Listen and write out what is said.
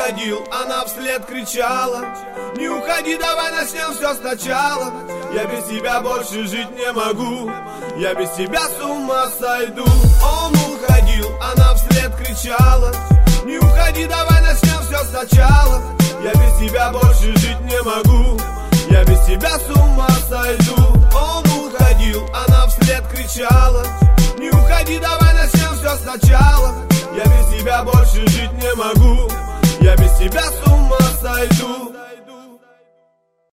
уходил, она вслед кричала: не уходи, давай начнем все сначала. Я без тебя больше жить не могу, я без тебя с ума сойду. Он уходил, она вслед кричала: не уходи, давай начнем все сначала. Я без тебя больше жить не могу, я без тебя с ума сойду. Он уходил, она вслед кричала: не уходи, давай начнем все сначала. Я без тебя больше жить не могу, я без тебя с ума сойду.